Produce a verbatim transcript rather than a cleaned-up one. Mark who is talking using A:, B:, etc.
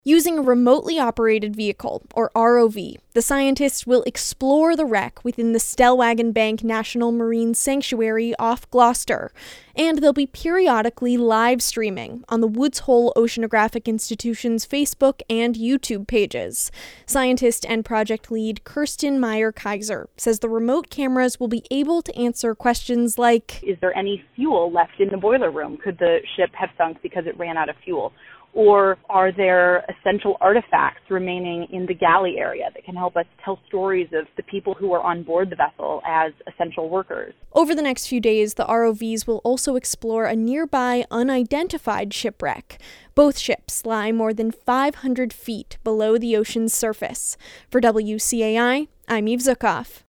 A: Using a remotely operated vehicle, or R O V, the scientists will explore the wreck within the Stellwagen Bank National Marine Sanctuary off Gloucester, and they'll be periodically live streaming on the Woods Hole Oceanographic Institution's Facebook and YouTube pages. Scientist and project lead Kirsten Meyer-Kaiser says the remote cameras will be able to answer questions like,
B: is there any fuel left in the boiler room? Could the ship have sunk because it ran out of fuel? Or are there essential artifacts remaining in the galley area that can help us tell stories of the people who are on board the vessel as essential workers?
A: Over the next few days, the R O Vs will also explore a nearby unidentified shipwreck. Both ships lie more than five hundred feet below the ocean's surface. For W C A I, I'm Eve Zukoff.